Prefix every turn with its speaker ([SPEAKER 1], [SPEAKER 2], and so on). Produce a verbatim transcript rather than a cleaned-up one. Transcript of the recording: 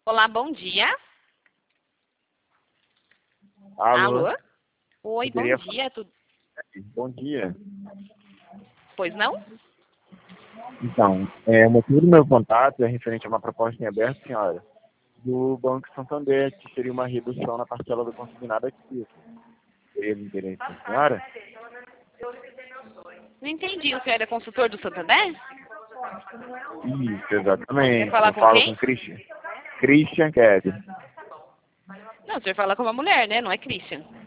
[SPEAKER 1] Olá, bom dia.
[SPEAKER 2] Alô?
[SPEAKER 1] Alô? Oi,
[SPEAKER 2] Eu
[SPEAKER 1] bom
[SPEAKER 2] queria
[SPEAKER 1] dia. Tudo...
[SPEAKER 2] falar- Bom dia.
[SPEAKER 1] Pois não?
[SPEAKER 2] Então, é, o motivo do meu contato é referente a uma proposta em aberto, senhora, do Banco Santander, que seria uma redução na parcela do consignado ativo. Seria de interesse da senhora?
[SPEAKER 1] Não entendi. O senhor é consultor do Santander?
[SPEAKER 2] Isso,
[SPEAKER 1] Quer
[SPEAKER 2] exatamente.
[SPEAKER 1] falar
[SPEAKER 2] Eu
[SPEAKER 1] com
[SPEAKER 2] falo
[SPEAKER 1] quem?
[SPEAKER 2] com Christian. Christian Ked.
[SPEAKER 1] Não, o senhor fala com uma mulher, né? Não é Christian.